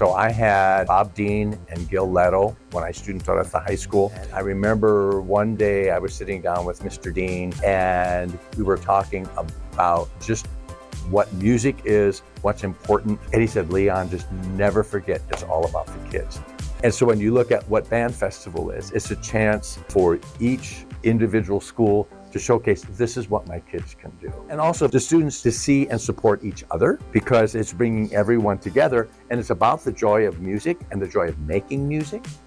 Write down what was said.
So I had Bob Dean and Gil Leto when I student taught at the high school. And I remember one day I was sitting down with Mr. Dean and we were talking about just what music is, what's important. And he said, Leon, just never forget, it's all about the kids. And so when you look at what Band Festival is, it's a chance for each individual school to showcase this is what my kids can do. And also the students to see and support each other because it's bringing everyone together and it's about the joy of music and the joy of making music